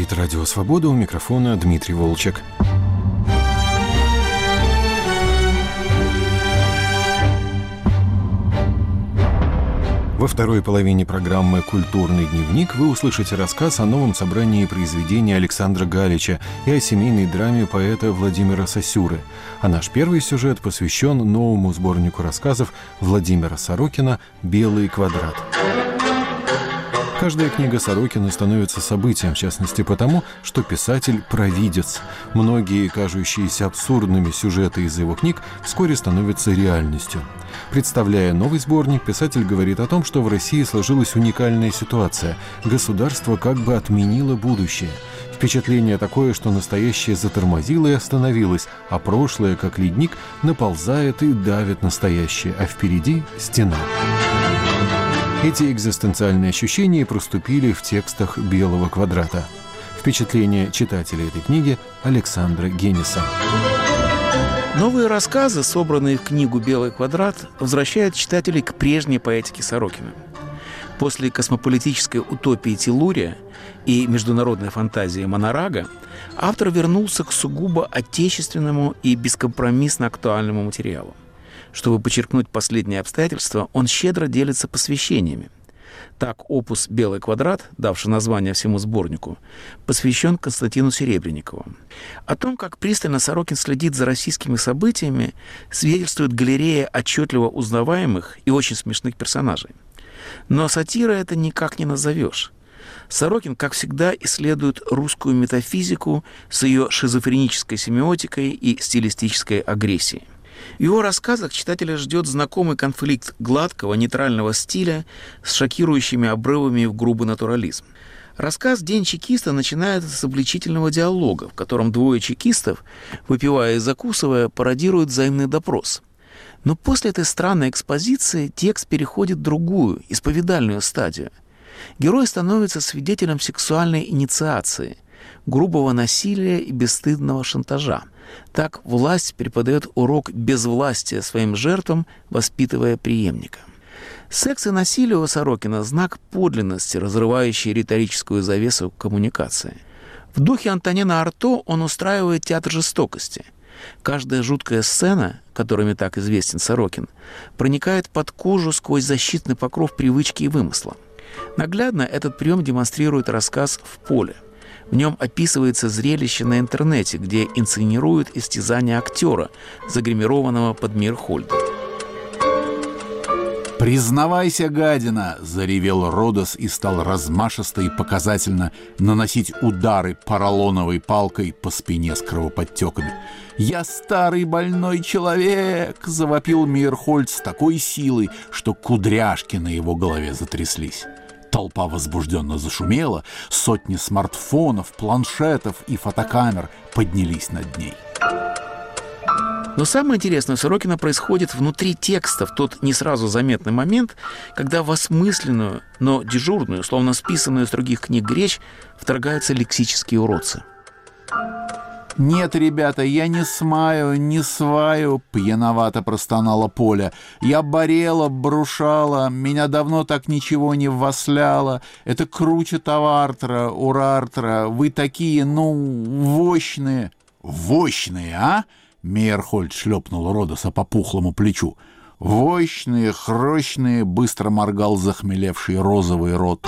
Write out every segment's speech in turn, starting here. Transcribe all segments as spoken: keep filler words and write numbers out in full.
Говорит Радио Свобода, у микрофона Дмитрий Волчек. Во второй половине программы «Культурный дневник» вы услышите рассказ о новом собрании произведений Александра Галича и о семейной драме поэта Владимира Сосюры. А наш первый сюжет посвящен новому сборнику рассказов Владимира Сорокина «Белый квадрат». Каждая книга Сорокина становится событием, в частности потому, что писатель – провидец. Многие кажущиеся абсурдными сюжеты из его книг вскоре становятся реальностью. Представляя новый сборник, писатель говорит о том, что в России сложилась уникальная ситуация. Государство как бы отменило будущее. Впечатление такое, что настоящее затормозило и остановилось, а прошлое, как ледник, наползает и давит настоящее, а впереди – стена. Эти экзистенциальные ощущения проступили в текстах «Белого квадрата». Впечатление читателя этой книги Александра Гениса. Новые рассказы, собранные в книгу «Белый квадрат», возвращают читателей к прежней поэтике Сорокина. После космополитической утопии Телурия и международной фантазии Монорага автор вернулся к сугубо отечественному и бескомпромиссно актуальному материалу. Чтобы подчеркнуть последние обстоятельства, он щедро делится посвящениями. Так, опус «Белый квадрат», давший название всему сборнику, посвящен Константину Серебренникову. О том, как пристально Сорокин следит за российскими событиями, свидетельствует галерея отчетливо узнаваемых и очень смешных персонажей. Но сатира это никак не назовешь. Сорокин, как всегда, исследует русскую метафизику с ее шизофренической семиотикой и стилистической агрессией. В его рассказах читателя ждет знакомый конфликт гладкого, нейтрального стиля с шокирующими обрывами в грубый натурализм. Рассказ «День чекиста» начинается с обличительного диалога, в котором двое чекистов, выпивая и закусывая, пародируют взаимный допрос. Но после этой странной экспозиции текст переходит в другую, исповедальную стадию. Герой становится свидетелем сексуальной инициации, грубого насилия и бесстыдного шантажа. Так власть преподает урок безвластия своим жертвам, воспитывая преемника. Секс и насилие у Сорокина – знак подлинности, разрывающий риторическую завесу коммуникации. В духе Антонина Арто он устраивает театр жестокости. Каждая жуткая сцена, которыми так известен Сорокин, проникает под кожу сквозь защитный покров привычки и вымысла. Наглядно этот прием демонстрирует рассказ «В поле». В нем описывается зрелище на интернете, где инсценируют истязание актера, загримированного под Мирхольда. «Признавайся, гадина!» — заревел Родос и стал размашисто и показательно наносить удары поролоновой палкой по спине с кровоподтеками. «Я старый больной человек!» — завопил Мейерхольд с такой силой, что кудряшки на его голове затряслись. Толпа возбужденно зашумела, сотни смартфонов, планшетов и фотокамер поднялись над ней. Но самое интересное у Сорокина происходит внутри текста, в тот не сразу заметный момент, когда в осмысленную, но дежурную, словно списанную из других книг речь, вторгаются лексические уродцы. «Нет, ребята, я не смаю, не сваю», — пьяновато простонала Поля. «Я борела, брушала, меня давно так ничего не ввасляло. Это круче Тавартра, Урартра, вы такие, ну, вощные». «Вощные, а?» — Мейерхольд шлепнул Родоса по пухлому плечу. «Вощные, хрощные», — быстро моргал захмелевший розовый рот.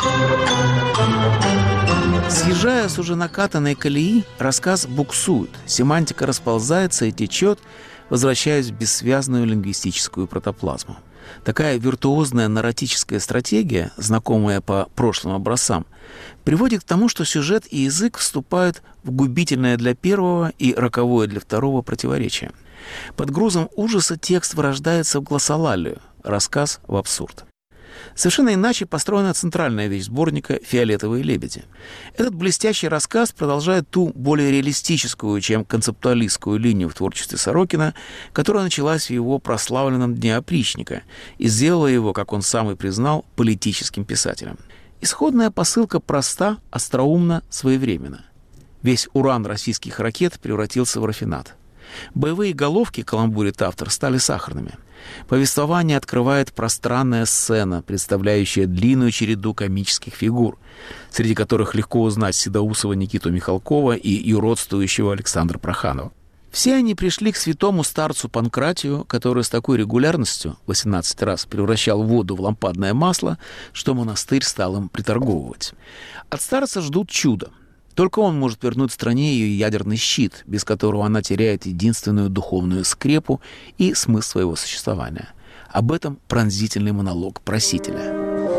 Съезжая с уже накатанной колеи, рассказ буксует, семантика расползается и течет, возвращаясь в бессвязную лингвистическую протоплазму. Такая виртуозная нарратическая стратегия, знакомая по прошлым образцам, приводит к тому, что сюжет и язык вступают в губительное для первого и роковое для второго противоречие. Под грузом ужаса текст вырождается в глоссолалию, рассказ в абсурд. Совершенно иначе построена центральная вещь сборника «Фиолетовые лебеди». Этот блестящий рассказ продолжает ту более реалистическую, чем концептуалистскую линию в творчестве Сорокина, которая началась в его прославленном «Дне опричника» и сделала его, как он сам и признал, политическим писателем. Исходная посылка проста, остроумна, своевременна. Весь уран российских ракет превратился в рафинат. Боевые головки, каламбурит автор, стали сахарными. Повествование открывает пространная сцена, представляющая длинную череду комических фигур, среди которых легко узнать Седоусова Никиту Михалкова и юродствующего Александра Проханова. Все они пришли к святому старцу Панкратию, который с такой регулярностью восемнадцать раз превращал воду в лампадное масло, что монастырь стал им приторговывать. От старца ждут чуда. Только он может вернуть стране ее ядерный щит, без которого она теряет единственную духовную скрепу и смысл своего существования. Об этом пронзительный монолог просителя.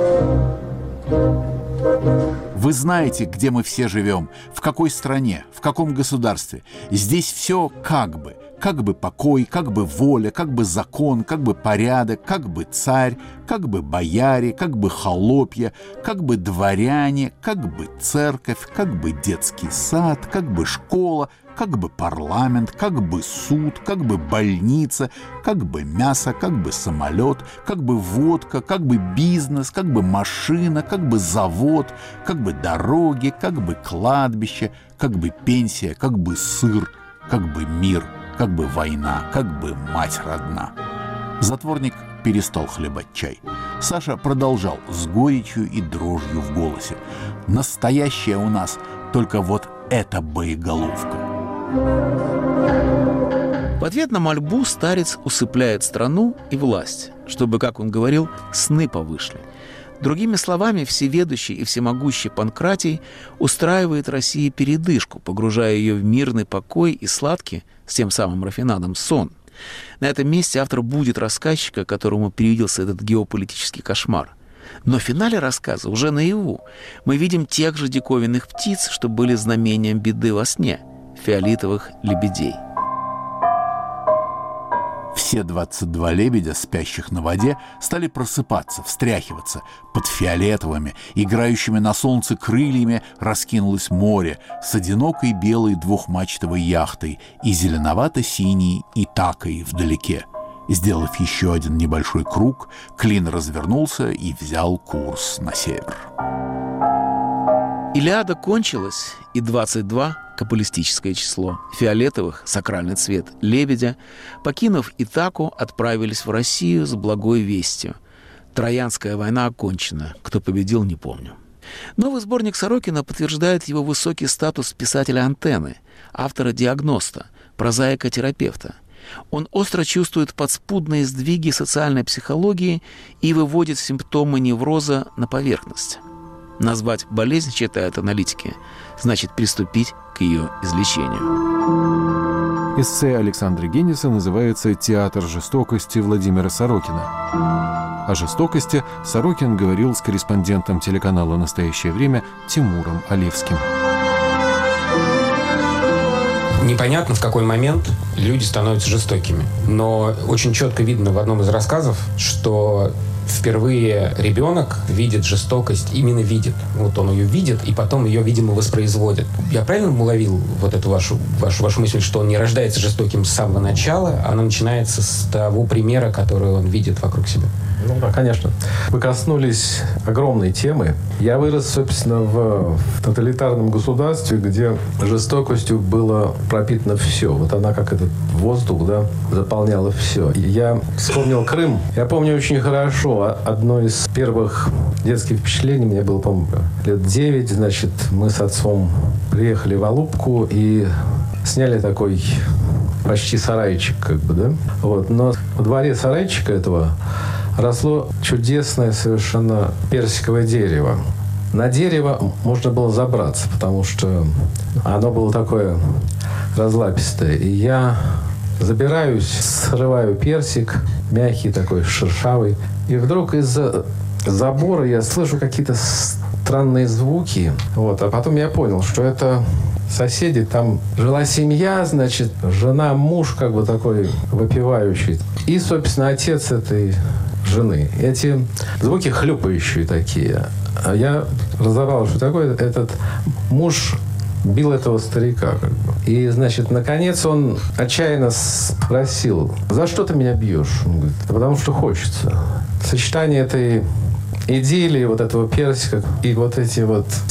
Вы знаете, где мы все живем, в какой стране, в каком государстве. Здесь все как бы. Как бы покой, как бы воля, как бы закон, как бы порядок, как бы царь, как бы бояре, как бы холопья, как бы дворяне, как бы церковь, как бы детский сад, как бы школа, как бы парламент, как бы суд, как бы больница, как бы мясо, как бы самолет, как бы водка, как бы бизнес, как бы машина, как бы завод, как бы дороги, как бы кладбище, как бы пенсия, как бы сыр, как бы мир, как бы война, как бы мать родна. Затворник перестал хлебать чай. Саша продолжал с горечью и дрожью в голосе. Настоящая у нас только вот эта боеголовка. В ответ на мольбу старец усыпляет страну и власть, чтобы, как он говорил, сны повышли. Другими словами, всеведущий и всемогущий Панкратий устраивает России передышку, погружая ее в мирный покой и сладкий, с тем самым рафинадом, сон. На этом месте автор будит рассказчика, которому привиделся этот геополитический кошмар. Но в финале рассказа, уже наяву, мы видим тех же диковинных птиц, что были знамением беды во сне – фиолетовых лебедей. Все двадцать два лебедя, спящих на воде, стали просыпаться, встряхиваться. Под фиолетовыми, играющими на солнце крыльями, раскинулось море с одинокой белой двухмачтовой яхтой и зеленовато-синей Итакой вдалеке. Сделав еще один небольшой круг, Клин развернулся и взял курс на север. Илиада кончилась, и двадцать два — каббалистическое число, фиолетовых — сакральный цвет, лебедя, покинув Итаку, отправились в Россию с благой вестью. Троянская война окончена. Кто победил, не помню. Новый сборник Сорокина подтверждает его высокий статус писателя антенны, автора-диагноста, прозаика-терапевта. Он остро чувствует подспудные сдвиги социальной психологии и выводит симптомы невроза на поверхность. Назвать болезнь, считают аналитики, значит приступить к ее излечению. Эссе Александра Генниса называется «Театр жестокости» Владимира Сорокина. О жестокости Сорокин говорил с корреспондентом телеканала «Настоящее время» Тимуром Алевским. Непонятно, в какой момент люди становятся жестокими. Но очень четко видно в одном из рассказов, что впервые ребенок видит жестокость, именно видит. Вот он ее видит, и потом ее, видимо, воспроизводит. Я правильно уловил вот эту вашу, вашу, вашу мысль, что он не рождается жестоким с самого начала, она начинается с того примера, который он видит вокруг себя? Ну да, конечно. Вы коснулись огромной темы. Я вырос, собственно, в, в тоталитарном государстве, где жестокостью было пропитано все. Вот она, как этот воздух, да, заполняла все. И я вспомнил Крым. Я помню очень хорошо. Одно из первых детских впечатлений, мне было, по-моему, лет девять, значит, мы с отцом приехали в Алупку и сняли такой почти сарайчик, как бы, да. Вот. Но во дворе сарайчика этого росло чудесное совершенно персиковое дерево. На дерево можно было забраться, потому что оно было такое разлапистое. И я забираюсь, срываю персик, мягкий такой, шершавый. И вдруг из-за забора я слышу какие-то странные звуки. Вот. А потом я понял, что это соседи. Там жила семья, значит, жена, муж как бы такой выпивающий. И, собственно, отец этой жены. Эти звуки хлюпающие такие. А я разобрал, что такое. Этот муж бил этого старика. Как бы. И, значит, наконец он отчаянно спросил: «За что ты меня бьешь?» Он говорит: «Да потому что хочется». Сочетание этой идиллии, вот этого персика и вот эти вот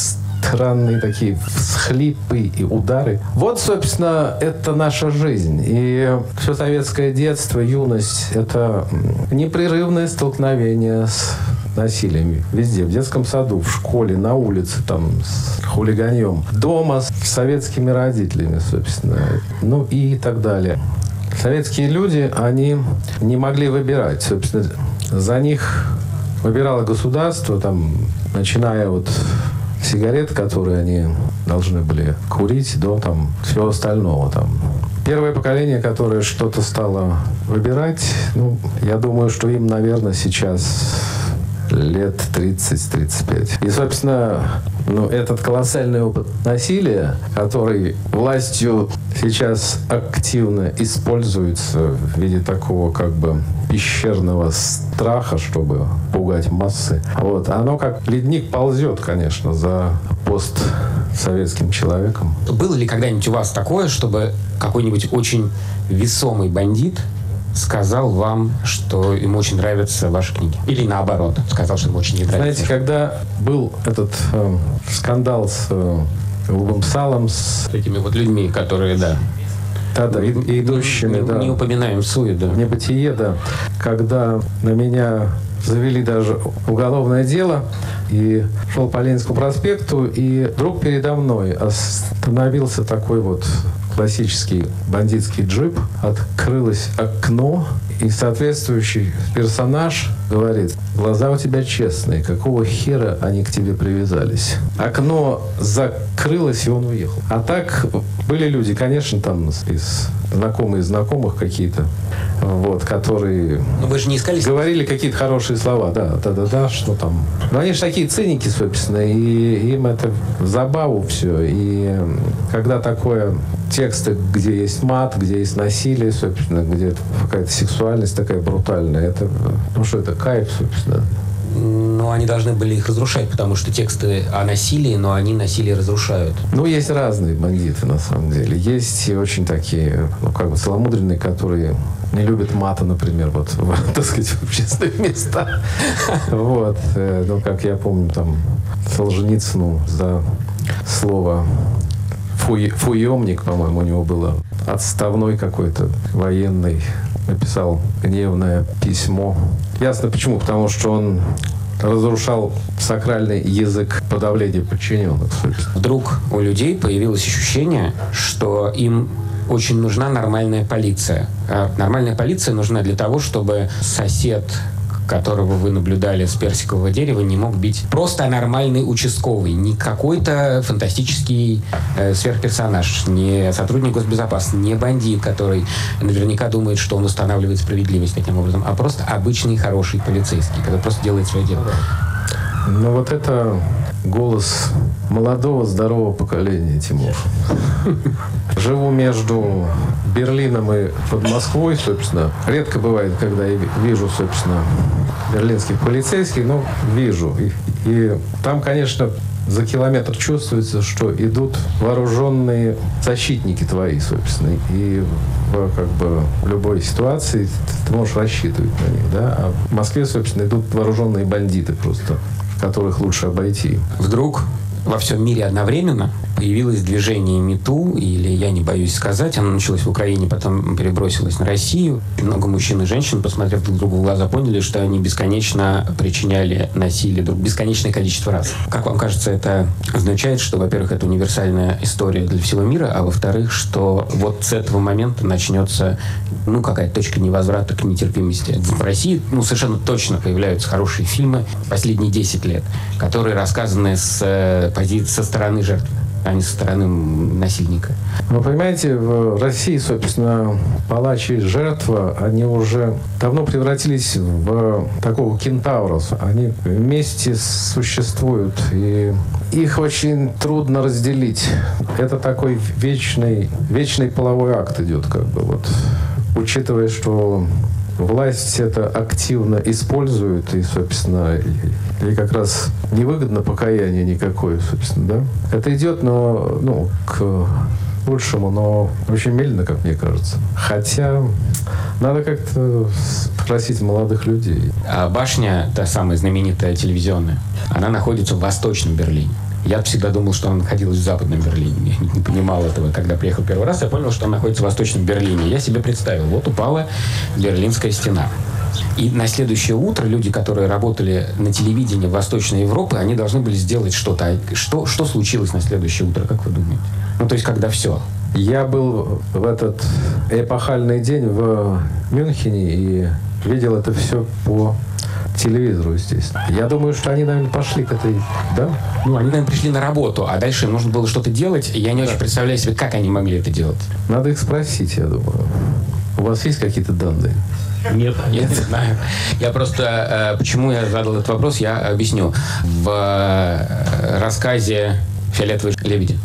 странные такие всхлипы и удары. Вот, собственно, это наша жизнь. И все советское детство, юность – это непрерывное столкновение с насилием. Везде. В детском саду, в школе, на улице, там, с хулиганьем. Дома с советскими родителями, собственно. Ну и так далее. Советские люди, они не могли выбирать. Собственно, за них выбирало государство, там, начиная от сигарет, которые они должны были курить, до там, всего остального. Там. Первое поколение, которое что-то стало выбирать, ну, я думаю, что им, наверное, сейчас лет тридцать-тридцать пять. И, собственно, ну, этот колоссальный опыт насилия, который властью сейчас активно используется в виде такого как бы пещерного страха, чтобы пугать массы, вот, оно как ледник ползет, конечно, за постсоветским человеком. Было ли когда-нибудь у вас такое, чтобы какой-нибудь очень весомый бандит сказал вам, что ему очень нравятся ваши книги? Или наоборот, сказал, что ему очень не нравится? Знаете, когда был этот э, скандал с э, голубым салом, с такими вот людьми, которые, да. Да, да, и, и идущими, не, да. Не упоминаем суе, да. В небытие, да. Когда на меня завели даже уголовное дело, и шел по Ленинскому проспекту, и вдруг передо мной остановился такой вот классический бандитский джип, открылось окно, и соответствующий персонаж говорит: глаза у тебя честные, какого хера они к тебе привязались? Окно закрылось, и он уехал. А так были люди, конечно, там из знакомые знакомых какие-то, вот, которые Но вы же не искали... говорили какие-то хорошие слова, да, да-да-да, что там. Но они же такие циники, собственно, и им это в забаву все. И когда такое тексты, где есть мат, где есть насилие, собственно, где какая-то сексуальность такая брутальная, это, ну что, это кайф, собственно. Но они должны были их разрушать, потому что тексты о насилии, но они насилие разрушают. Ну, есть разные бандиты, на самом деле. Есть и очень такие, ну, как бы целомудренные, которые не любят мата, например, вот, в, так сказать, в общественных местах. Вот. Ну, как я помню, там, Солженицыну за слово фуй, фуемник, по-моему, у него было, отставной какой-то военный, написал гневное письмо. Ясно почему, потому что он разрушал сакральный язык подавления подчиненных. Вдруг у людей появилось ощущение, что им очень нужна нормальная полиция. А нормальная полиция нужна для того, чтобы сосед, которого вы наблюдали с персикового дерева, не мог бить. Просто нормальный участковый, не какой-то фантастический э, сверхперсонаж, не сотрудник госбезопасности, не бандит, который наверняка думает, что он устанавливает справедливость таким образом, а просто обычный хороший полицейский, который просто делает свое дело. Ну вот это голос молодого, здорового поколения, Тимур. Живу между Берлином и под Москвой, собственно. Редко бывает, когда я вижу, собственно, берлинских полицейских, но вижу. И, и там, конечно, за километр чувствуется, что идут вооруженные защитники твои, собственно. И в, как бы, в любой ситуации ты можешь рассчитывать на них, да? А в Москве, собственно, идут вооруженные бандиты просто, которых лучше обойти. Вдруг во всем мире одновременно появилось движение МИТУ, или «Я не боюсь сказать». Оно началось в Украине, потом перебросилось на Россию. Много мужчин и женщин, посмотрев друг другу в глаза, поняли, что они бесконечно причиняли насилие друг бесконечное количество раз. Как вам кажется, это означает, что, во-первых, это универсальная история для всего мира, а во-вторых, что вот с этого момента начнется, ну, какая-то точка невозврата к нетерпимости. В России, ну, совершенно точно появляются хорошие фильмы последние десять лет, которые рассказаны с позиции, со стороны жертвы, а не со стороны насильника. Ну, понимаете, в России, собственно, палач и жертва, они уже давно превратились в такого кентавра. Они вместе существуют, и их очень трудно разделить. Это такой вечный, вечный половой акт идет, как бы, вот. Учитывая, что власть это активно использует, и, собственно, ей как раз невыгодно покаяние никакое, собственно, да. Это идет, но, ну, к лучшему, но очень медленно, как мне кажется. Хотя надо как-то спросить молодых людей. А башня, та самая знаменитая телевизионная, она находится в Восточном Берлине. Я всегда думал, что она находилась в Западном Берлине. Я не понимал этого. Когда приехал первый раз, я понял, что она находится в Восточном Берлине. Я себе представил, вот упала Берлинская стена. И на следующее утро люди, которые работали на телевидении Восточной Европы, они должны были сделать что-то. Что, что случилось на следующее утро, как вы думаете? Ну, то есть, когда все. Я был в этот эпохальный день в Мюнхене и видел это все по телевизору, естественно. Я думаю, что они, наверное, пошли к этой... Да? Ну, они, наверное, пришли на работу, а дальше им нужно было что-то делать, и я не да. очень представляю себе, как они могли это делать. Надо их спросить, я думаю. У вас есть какие-то данные? Нет, я не знаю. Я просто... Почему я задал этот вопрос, я объясню. В рассказе «Фиолетовые лебеди»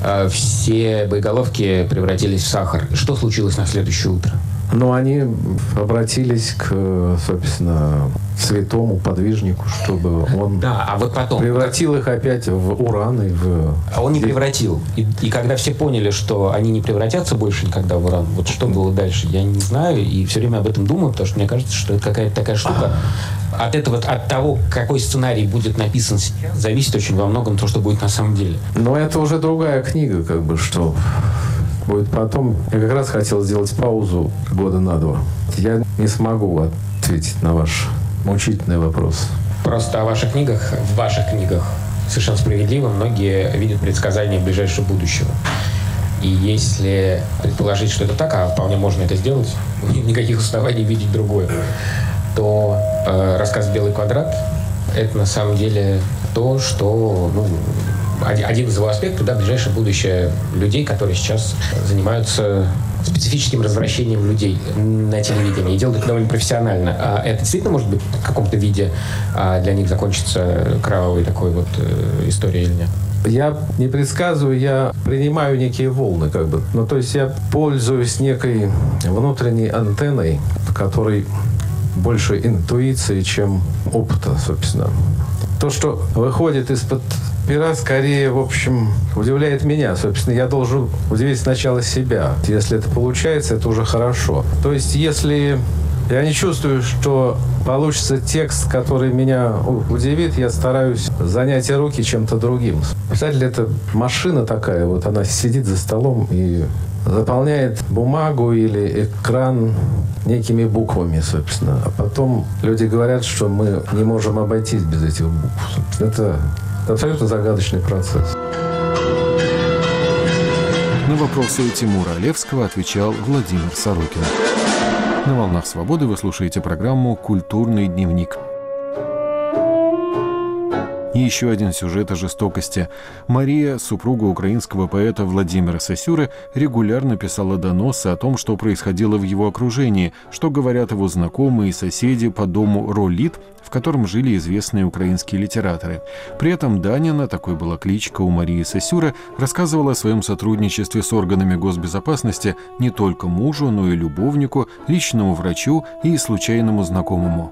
все боеголовки превратились в сахар. Что случилось на следующее утро? Ну, они обратились к, собственно, святому подвижнику, чтобы он да, а вот потом, превратил их опять в уран и в... А он не превратил. И, и когда все поняли, что они не превратятся больше никогда в уран, вот что было дальше, я не знаю. И все время об этом думаю, потому что мне кажется, что это какая-то такая штука. От этого, от того, какой сценарий будет написан сейчас, зависит очень во многом то, что будет на самом деле. Но это уже другая книга, как бы, что... будет потом. Я как раз хотел сделать паузу года на два. Я не смогу ответить на ваш мучительный вопрос. Просто о ваших книгах, в ваших книгах совершенно справедливо многие видят предсказания ближайшего будущего. И если предположить, что это так, а вполне можно это сделать, никаких оснований видеть другое, то э, рассказ «Белый квадрат» — это на самом деле то, что... Ну, один из его аспектов, да, ближайшее будущее людей, которые сейчас занимаются специфическим развращением людей на телевидении и делают это довольно профессионально. А это действительно может быть в каком-то виде а для них закончится кровавой такой вот э, историей или нет? Я не предсказываю, я принимаю некие волны, как бы. Ну, то есть я пользуюсь некой внутренней антенной, которой больше интуиции, чем опыта, собственно. То, что выходит из-под пера, скорее, в общем, удивляет меня. Собственно, я должен удивить сначала себя. Если это получается, это уже хорошо. То есть, если я не чувствую, что получится текст, который меня удивит, я стараюсь занять руки чем-то другим. Писатель — это машина такая, вот она сидит за столом и заполняет бумагу или экран некими буквами, собственно. А потом люди говорят, что мы не можем обойтись без этих букв. Это абсолютно загадочный процесс. На вопросы Тимура Олевского отвечал Владимир Сорокин. На «Волнах свободы» вы слушаете программу «Культурный дневник». И еще один сюжет о жестокости. Мария, супруга украинского поэта Владимира Сосюры, регулярно писала доносы о том, что происходило в его окружении, что говорят его знакомые и соседи по дому Ролит, в котором жили известные украинские литераторы. При этом Данина, такой была кличка у Марии Сосюры, рассказывала о своем сотрудничестве с органами госбезопасности не только мужу, но и любовнику, личному врачу и случайному знакомому.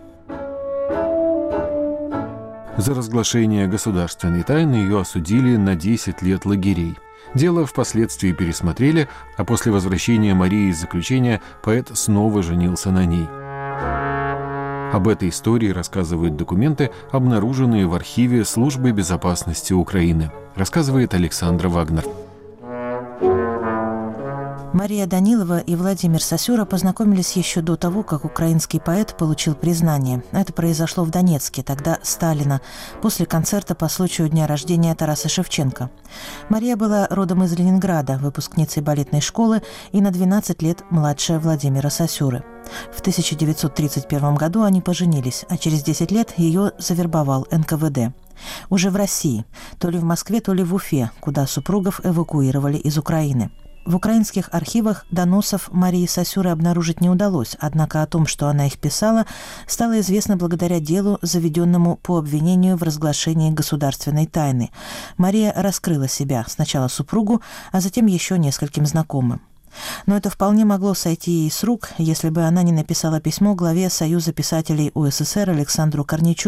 За разглашение государственной тайны ее осудили на десять лет лагерей. Дело впоследствии пересмотрели, а после возвращения Марии из заключения поэт снова женился на ней. Об этой истории рассказывают документы, обнаруженные в архиве Службы безопасности Украины. Рассказывает Александра Вагнер. Мария Данилова и Владимир Сосюра познакомились еще до того, как украинский поэт получил признание. Это произошло в Донецке, тогда Сталина, после концерта по случаю дня рождения Тараса Шевченко. Мария была родом из Ленинграда, выпускницей балетной школы и на двенадцать лет младшая Владимира Сосюры. В тысяча девятьсот тридцать первом году они поженились, а через десять лет ее завербовал эн ка вэ дэ. Уже в России, то ли в Москве, то ли в Уфе, куда супругов эвакуировали из Украины. В украинских архивах доносов Марии Сосюры обнаружить не удалось, однако о том, что она их писала, стало известно благодаря делу, заведенному по обвинению в разглашении государственной тайны. Мария раскрыла себя сначала супругу, а затем еще нескольким знакомым. Но это вполне могло сойти ей с рук, если бы она не написала письмо главе Союза писателей у эс эс эр Александру Корнейчуку.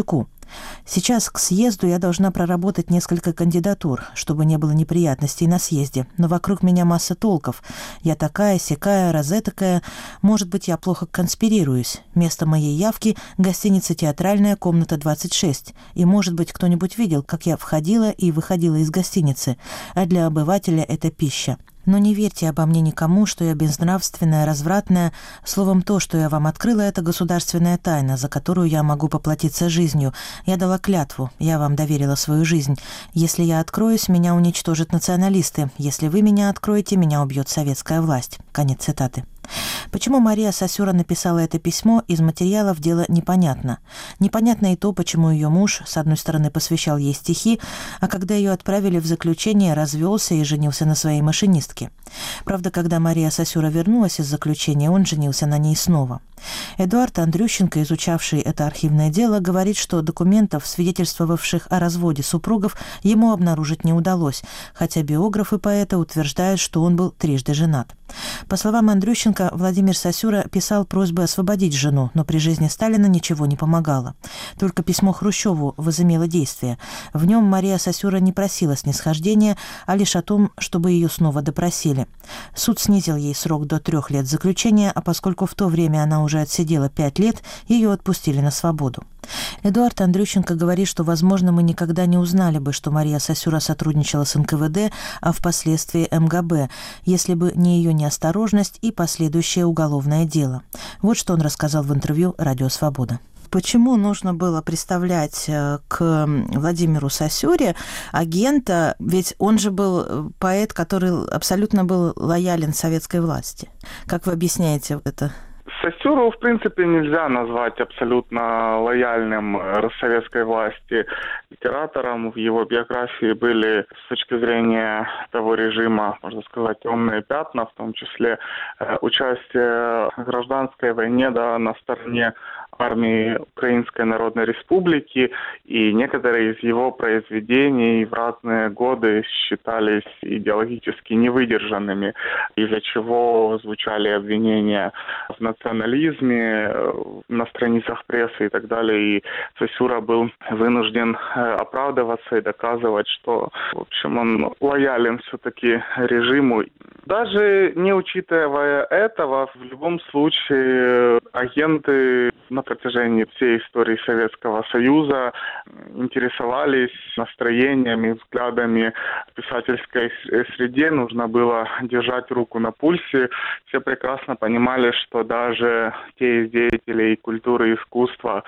Сейчас к съезду я должна проработать несколько кандидатур, чтобы не было неприятностей на съезде. Но вокруг меня масса толков. Я такая, сякая, розетокая. Может быть, я плохо конспирируюсь. Место моей явки – гостиница «Театральная», комната двадцать шесть. И, может быть, кто-нибудь видел, как я входила и выходила из гостиницы. А для обывателя это пища. Но не верьте обо мне никому, что я безнравственная, развратная. Словом, то, что я вам открыла, это государственная тайна, за которую я могу поплатиться жизнью. Я дала клятву, я вам доверила свою жизнь. Если я откроюсь, меня уничтожат националисты. Если вы меня откроете, меня убьет советская власть». Конец цитаты. Почему Мария Сосюра написала это письмо, из материалов дело непонятно. Непонятно и то, почему ее муж, с одной стороны, посвящал ей стихи, а когда ее отправили в заключение, развелся и женился на своей машинистке. Правда, когда Мария Сосюра вернулась из заключения, он женился на ней снова. Эдуард Андрющенко, изучавший это архивное дело, говорит, что документов, свидетельствовавших о разводе супругов, ему обнаружить не удалось, хотя биографы поэта утверждают, что он был трижды женат. По словам Андрющенко, Владимир Сосюра писал просьбы освободить жену, но при жизни Сталина ничего не помогало. Только письмо Хрущеву возымело действие. В нем Мария Сосюра не просила снисхождения, а лишь о том, чтобы ее снова допросили. Суд снизил ей срок до трех лет заключения, а поскольку в то время она уже отсидела пять лет, ее отпустили на свободу. Эдуард Андрющенко говорит, что, возможно, мы никогда не узнали бы, что Мария Сосюра сотрудничала с эн ка вэ дэ, а впоследствии эм гэ бэ, если бы не ее неосторожность и последующее уголовное дело. Вот что он рассказал в интервью «Радио Свобода». Почему нужно было представлять к Владимиру Сосюре агента, ведь он же был поэт, который абсолютно был лоялен советской власти. Как вы объясняете это? Сосюру, в принципе, нельзя назвать абсолютно лояльным советской власти литератором. В его биографии были, с точки зрения того режима, можно сказать, темные пятна, в том числе участие в гражданской войне, да, на стороне армии Украинской Народной Республики, и некоторые из его произведений в разные годы считались идеологически невыдержанными, из-за чего звучали обвинения в национализме на страницах прессы и так далее. И Сосюра был вынужден оправдываться и доказывать, что, в общем, он лоялен все-таки режиму. Даже не учитывая этого, в любом случае агенты на протяжении всей истории Советского Союза интересовались настроениями, взглядами в писательской среде. Нужно было держать руку на пульсе. Все прекрасно понимали, что даже те из деятелей культуры и искусства,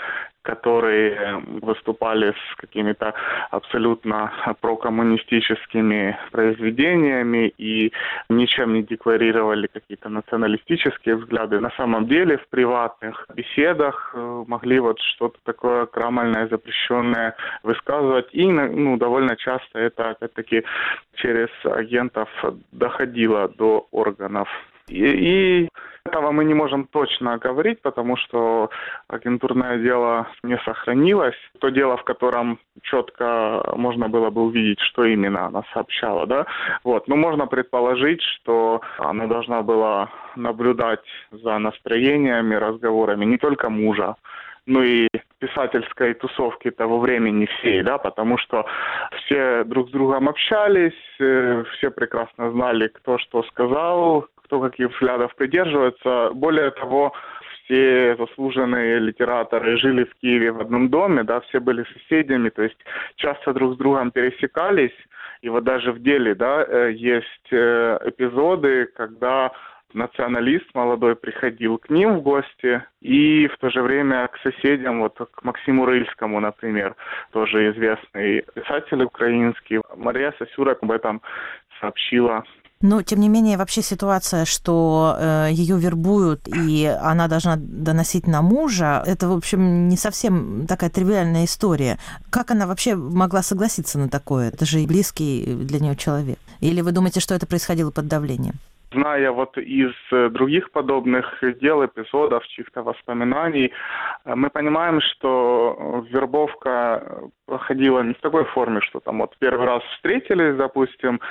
которые выступали с какими-то абсолютно прокоммунистическими произведениями и ничем не декларировали какие-то националистические взгляды, на самом деле в приватных беседах могли вот что-то такое крамольное, запрещенное высказывать. И ну, довольно часто это, опять-таки, через агентов доходило до органов. И, и этого мы не можем точно говорить, потому что агентурное дело не сохранилось. То дело, в котором четко можно было бы увидеть, что именно она сообщала, да. Вот. Но можно предположить, что она должна была наблюдать за настроениями, разговорами не только мужа, ну и писательской тусовки того времени всей, да, потому что все друг с другом общались, все прекрасно знали, кто что сказал, кто каких взглядов придерживается. Более того, все заслуженные литераторы жили в Киеве в одном доме, да, все были соседями, то есть часто друг с другом пересекались. И вот даже в деле, да, есть эпизоды, когда националист молодой приходил к ним в гости, и в то же время к соседям, вот к Максиму Рыльскому, например, тоже известный писатель украинский. Мария Сосюра об этом сообщила. Но, тем не менее, вообще ситуация, что э, ее вербуют, и она должна доносить на мужа, это, в общем, не совсем такая тривиальная история. Как она вообще могла согласиться на такое? Это же и близкий для нее человек. Или вы думаете, что это происходило под давлением? Зная вот из других подобных дел, эпизодов, чьих-то воспоминаний, мы понимаем, что вербовка проходила не в такой форме, что там вот первый раз встретились, допустим,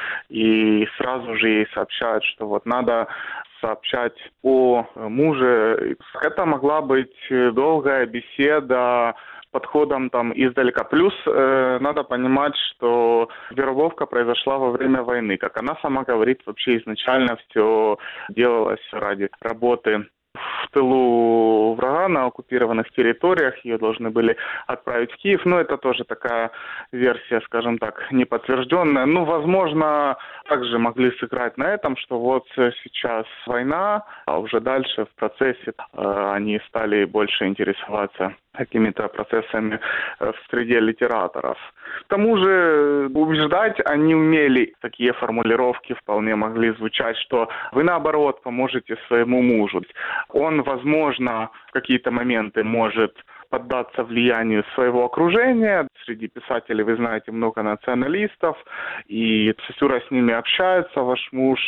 и сразу же ей сообщают, что вот надо сообщать о муже. Это могла быть долгая беседа с подходом там издалека. Плюс э, надо понимать, что вербовка произошла во время войны. Как она сама говорит, вообще изначально все делалось ради работы в тылу врага на оккупированных территориях. Ее должны были отправить в Киев. Но это тоже такая версия, скажем так, неподтвержденная. Ну, возможно, также могли сыграть на этом, что вот сейчас война, а уже дальше в процессе э, они стали больше интересоваться какими-то процессами в среде литераторов. К тому же убеждать они умели. Такие формулировки вполне могли звучать, что вы, наоборот, поможете своему мужу. Он, возможно, в какие-то моменты может поддаться влиянию своего окружения. Среди писателей, вы знаете, много националистов, и Сосюра с ними общается, ваш муж,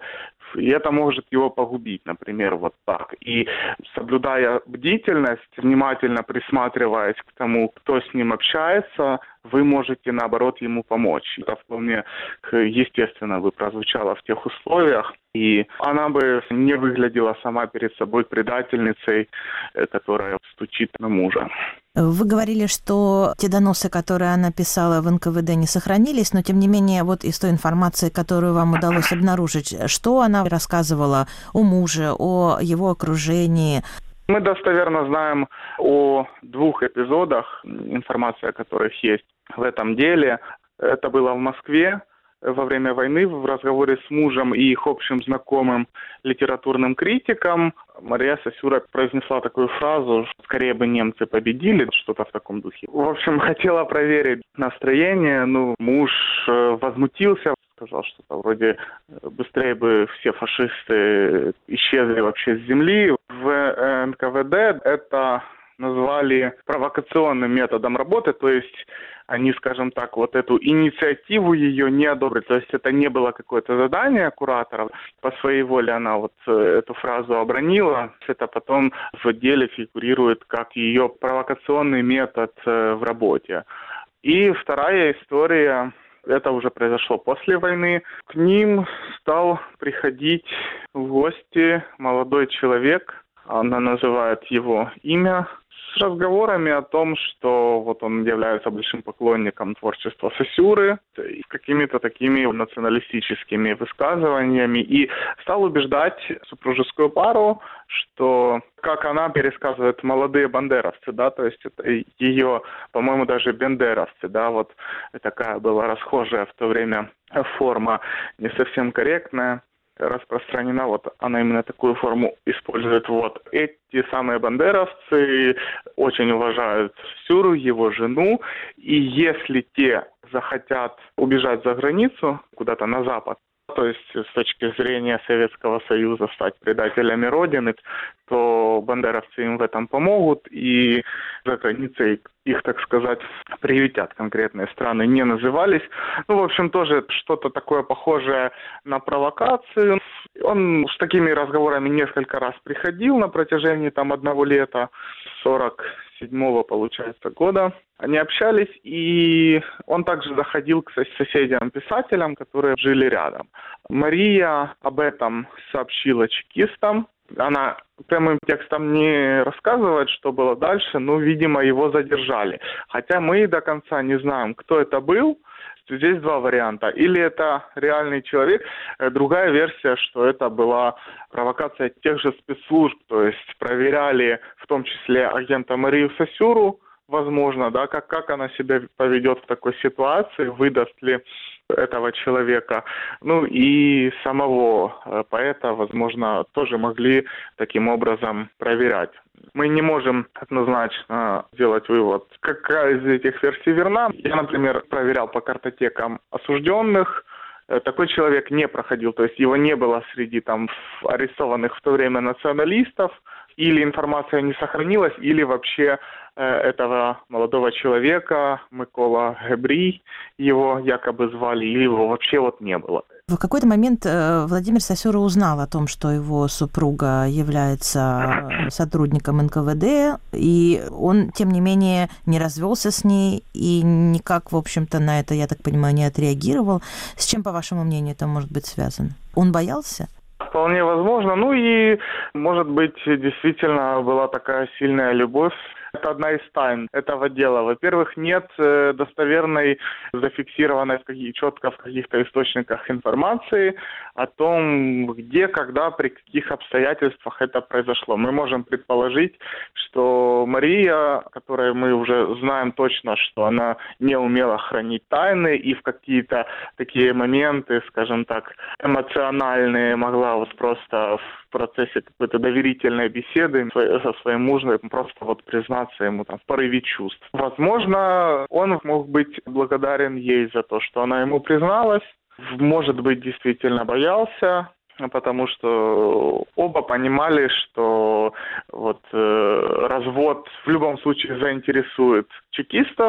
и это может его погубить, например, вот так. И соблюдая бдительность, внимательно присматриваясь к тому, кто с ним общается, вы можете, наоборот, ему помочь. Это вполне естественно бы прозвучало в тех условиях. И она бы не выглядела сама перед собой предательницей, которая стучит на мужа. Вы говорили, что те доносы, которые она писала в эн ка вэ дэ, не сохранились, но, тем не менее, вот из той информации, которую вам удалось обнаружить, что она рассказывала о муже, о его окружении? Мы достоверно знаем о двух эпизодах, информация о которых есть в этом деле. Это было в Москве во время войны в разговоре с мужем и их общим знакомым литературным критиком. Мария Сосюра произнесла такую фразу: «Скорее бы немцы победили», что-то в таком духе. В общем, хотела проверить настроение. Ну, муж возмутился, сказал что-то вроде «быстрее бы все фашисты исчезли вообще с земли». В эн ка вэ дэ это назвали провокационным методом работы, то есть они, скажем так, вот эту инициативу ее не одобрили. То есть это не было какое-то задание куратора. По своей воле она вот эту фразу обронила. Это потом в деле фигурирует как ее провокационный метод в работе. И вторая история, это уже произошло после войны. К ним стал приходить в гости молодой человек. Она называет его имя, с разговорами о том, что вот он является большим поклонником творчества Сосюры, с какими-то такими националистическими высказываниями, и стал убеждать супружескую пару, что, как она пересказывает, молодые бандеровцы, да, то есть это ее, по-моему, даже бендеровцы, да, вот такая была расхожая в то время форма, не совсем корректная, распространена, вот она именно такую форму использует. Вот эти самые бандеровцы очень уважают Сосюру, его жену, и если те захотят убежать за границу, куда-то на запад, то есть с точки зрения Советского Союза стать предателями Родины, то бандеровцы им в этом помогут, и за границей их, так сказать, приютят. Конкретные страны не назывались. Ну, в общем, тоже что-то такое похожее на провокацию. Он с такими разговорами несколько раз приходил на протяжении там одного лета, сорок седьмого, получается, года. Они общались, и он также заходил к соседям-писателям, которые жили рядом. Мария об этом сообщила чекистам. Она прямым текстом не рассказывает, что было дальше, но, видимо, его задержали. Хотя мы до конца не знаем, кто это был. Здесь два варианта. Или это реальный человек. Другая версия, что это была провокация тех же спецслужб. То есть проверяли в том числе агента Марию Сосюру, возможно, да, как, как она себя поведет в такой ситуации, выдаст ли этого человека. Ну и самого поэта, возможно, тоже могли таким образом проверять. Мы не можем однозначно сделать вывод, какая из этих версий верна. Я, например, проверял по картотекам осужденных. Такой человек не проходил, то есть его не было среди там арестованных в то время националистов. Или информация не сохранилась, или вообще э, этого молодого человека, Микола Гебрій, его якобы звали, или его вообще вот не было. В какой-то момент Владимир Сосюра узнал о том, что его супруга является сотрудником эн ка вэ дэ, и он, тем не менее, не развелся с ней и никак, в общем-то, на это, я так понимаю, не отреагировал. С чем, по вашему мнению, это может быть связано? Он боялся? Вполне возможно. Ну и, может быть, действительно была такая сильная любовь Это одна из тайн этого дела. Во-первых, нет достоверной, зафиксированной четко в каких-то источниках информации о том, где, когда, при каких обстоятельствах это произошло. Мы можем предположить, что Мария, которой мы уже знаем точно, что она не умела хранить тайны и в какие-то такие моменты, скажем так, эмоциональные могла вот просто в процессе какой-то доверительной беседы со своим мужем просто вот признаться ему там в порыве чувств. Возможно, он мог быть благодарен ей за то, что она ему призналась. Может быть, действительно боялся, потому что оба понимали, что вот э, развод в любом случае заинтересует чекистов,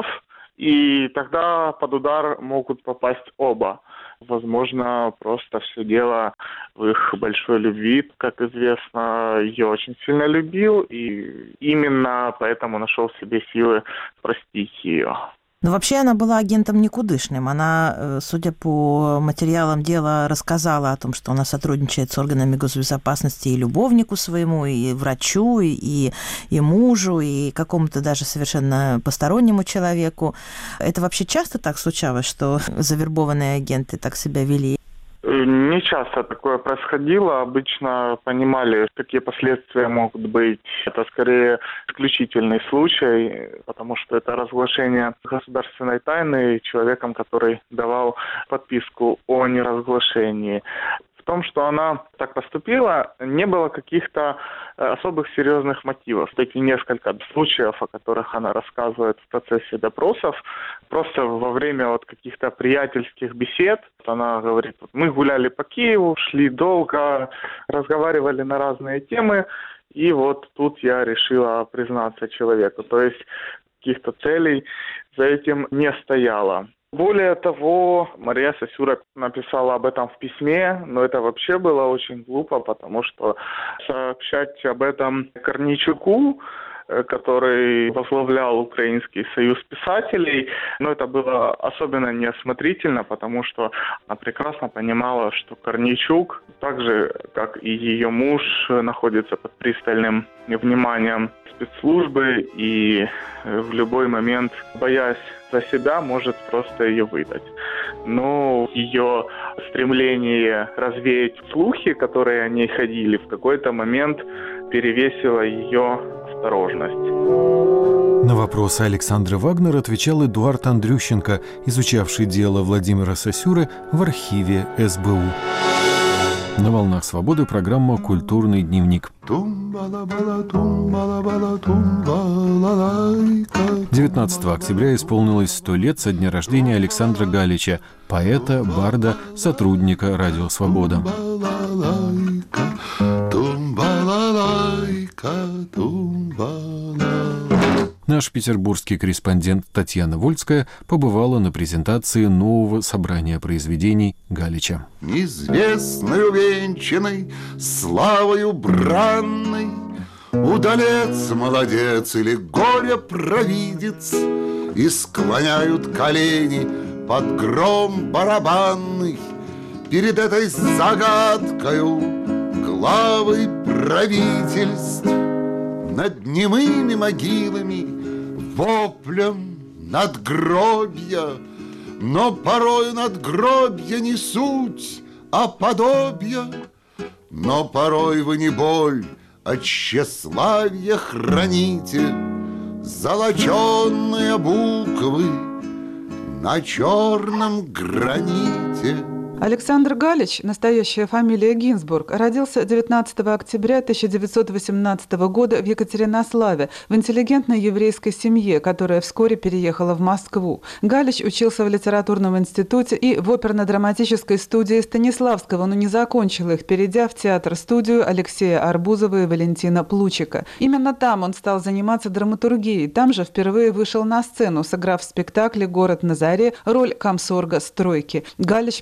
и тогда под удар могут попасть оба. Возможно, просто все дело в их большой любви. Как известно, ее очень сильно любил, и именно поэтому нашел в себе силы простить ее. Но вообще она была агентом никудышным. Она, судя по материалам дела, рассказала о том, что она сотрудничает с органами госбезопасности и любовнику своему, и врачу, и, и мужу, и какому-то даже совершенно постороннему человеку. Это вообще часто так случалось, что завербованные агенты так себя вели? Не часто такое происходило. Обычно понимали, какие последствия могут быть. Это скорее исключительный случай, потому что это разглашение государственной тайны человеком, который давал подписку о неразглашении. В том, что она так поступила, не было каких-то особых серьезных мотивов. Эти несколько случаев, о которых она рассказывает в процессе допросов, просто во время вот каких-то приятельских бесед, она говорит, мы гуляли по Киеву, шли долго, разговаривали на разные темы, и вот тут я решила признаться человеку. То есть каких-то целей за этим не стояло. Более того, Мария Сосюра написала об этом в письме, но это вообще было очень глупо, потому что сообщать об этом Корнейчуку, который возглавлял Украинский союз писателей, но это было особенно неосмотрительно, потому что она прекрасно понимала, что Корнейчук, так же, как и ее муж, находится под пристальным вниманием спецслужбы и в любой момент, боясь за себя, может просто ее выдать. Но ее стремление развеять слухи, которые о ней ходили, в какой-то момент перевесило ее осторожность. На вопросы Александры Вагнер отвечал Эдуард Андрющенко, изучавший дело Владимира Сосюры в архиве эс бэ у. На «Волнах свободы» программа «Культурный дневник». девятнадцатого октября исполнилось сто лет со дня рождения Александра Галича, поэта, барда, сотрудника «Радио Свобода». Наш петербургский корреспондент Татьяна Вольская побывала на презентации нового собрания произведений Галича. Неизвестный, увенчанный, славою бранной, удалец, молодец или горе-провидец, и склоняют колени под гром барабанный перед этой загадкою главы правительств. Над немыми могилами воплем надгробья, но порою надгробья не суть, а подобья. Но порой вы не боль, а тщеславие храните, золоченые буквы на черном граните. Александр Галич, настоящая фамилия Гинзбург, родился девятнадцатого октября тысяча девятьсот восемнадцатого года в Екатеринославе в интеллигентной еврейской семье, которая вскоре переехала в Москву. Галич учился в литературном институте и в оперно-драматической студии Станиславского, но не закончил их, перейдя в театр-студию Алексея Арбузова и Валентина Плучика. Именно там он стал заниматься драматургией. Там же впервые вышел на сцену, сыграв в спектакле «Город на заре» роль комсорга стройки. Галич писал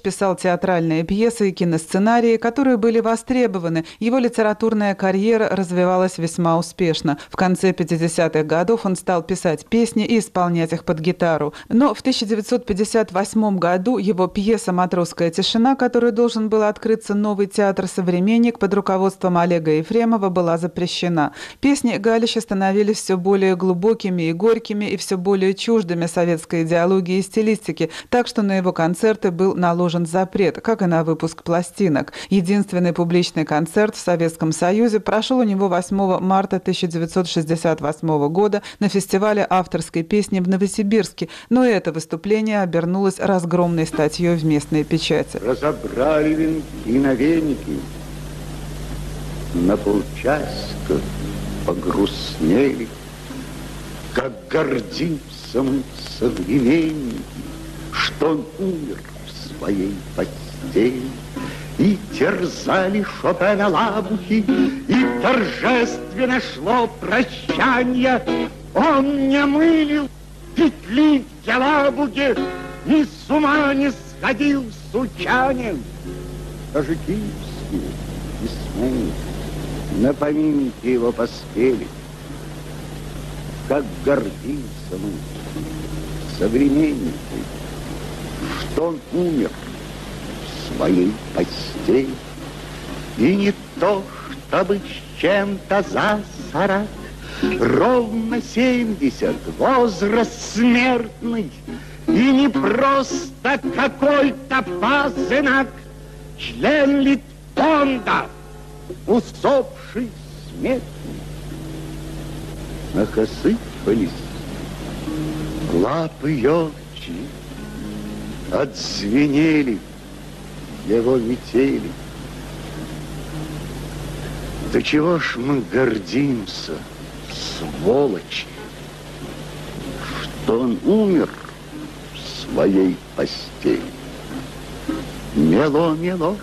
театральные пьесы и киносценарии, которые были востребованы. Его литературная карьера развивалась весьма успешно. В конце пятидесятых годов он стал писать песни и исполнять их под гитару. Но в тысяча девятьсот пятьдесят восьмом году его пьеса «Матросская тишина», которой должен был открыться новый театр «Современник» под руководством Олега Ефремова, была запрещена. Песни Галича становились все более глубокими и горькими, и все более чуждыми советской идеологии и стилистики, так что на его концерты был наложен запрет, как и на выпуск пластинок. Единственный публичный концерт в Советском Союзе прошел у него восьмого марта тысяча девятьсот шестьдесят восьмого года на фестивале авторской песни в Новосибирске, но это выступление обернулось разгромной статьей в местной печати. Разобрали венки на веники, на полчасика погрустнели, как гордимся мы современники, что он умер в своей постели. И терзали Шопена лабухи, и торжественно шло прощанье. Он не мылил петли в Елабуге, ни с ума не сходил сучанин. Даже киевские письменники на поминки его поспели. Как гордимся мы, современники, что он умер в своей постели. И не то, чтобы с чем-то за сорок, ровно семьдесят, возраст смертный, и не просто какой-то пасынок, член Литфонда, усопший смертный. Ах, осыпались лапы елки, отзвенели его метели. Да чего ж мы гордимся, сволочи, что он умер в своей постели. Мело-мело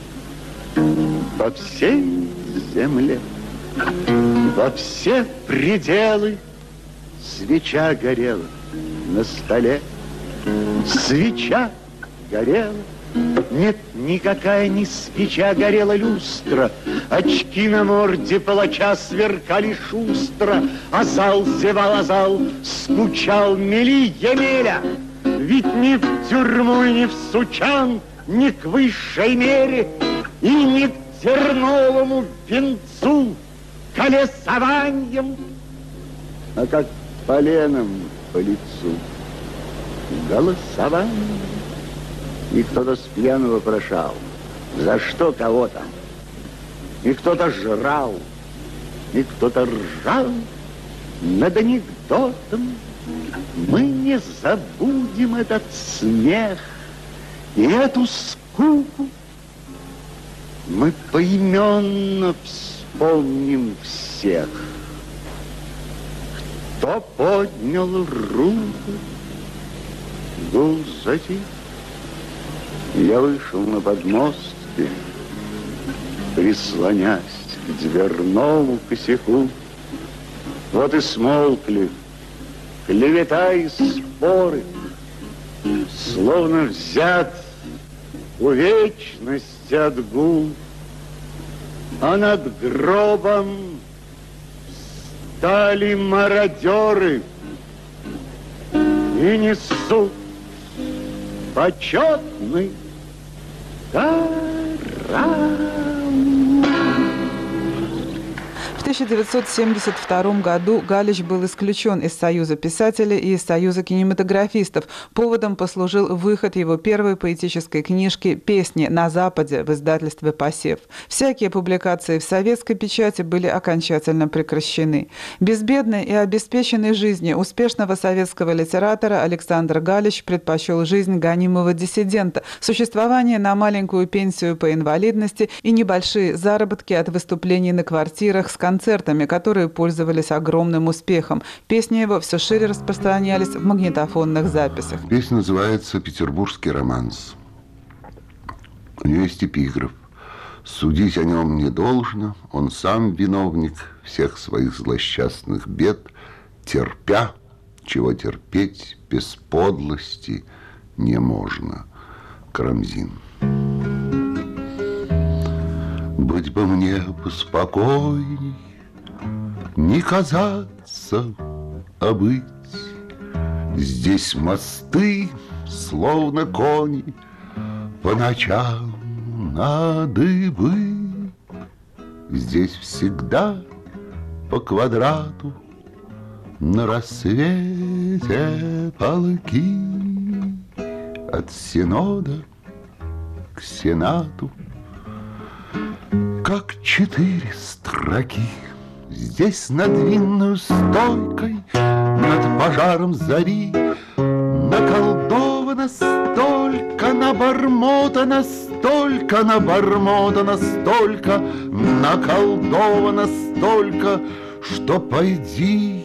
по всей земле, во все пределы свеча горела на столе. Свеча горела. Нет, никакая не свеча горела люстра. Очки на морде палача сверкали шустро. А зал зевал, а зал скучал. Мели, Емеля, ведь ни в тюрьму, ни в Сучан, ни к высшей мере, и ни к терновому венцу колесованием, а как поленом по лицу голосованием. И кто-то с пьяного прошал, за что кого там. И кто-то жрал, и кто-то ржал над анекдотом. Мы не забудем этот смех и эту скуку. Мы поименно вспомним всех, кто поднял руку. Гул затих. Я вышел на подмостки, прислонясь к дверному косяку. Вот и смолкли клевета и споры, словно взят у вечности отгул. А над гробом стали мародеры и несут почетный караул. В тысяча девятьсот семьдесят втором году Галич был исключен из Союза писателей и из Союза кинематографистов. Поводом послужил выход его первой поэтической книжки «Песни на Западе» в издательстве «Посев». Всякие публикации в советской печати были окончательно прекращены. Безбедной и обеспеченной жизни успешного советского литератора Александр Галич предпочел жизнь гонимого диссидента, существование на маленькую пенсию по инвалидности и небольшие заработки от выступлений на квартирах с концертами, которые пользовались огромным успехом. Песни его все шире распространялись в магнитофонных записях. Песня называется «Петербургский романс». У нее есть эпиграф. «Судить о нем не должно, он сам виновник всех своих злосчастных бед, терпя, чего терпеть без подлости не можно». Карамзин. Быть бы мне поспокойней, не казаться, а быть. Здесь мосты, словно кони, по ночам на дыбы. Здесь всегда по квадрату на рассвете полки. От Синода к Сенату, как четыре строки. Здесь над винную стойкой, над пожаром зари наколдовано столько, набормотано столько, набормотано столько, наколдовано столько, что пойди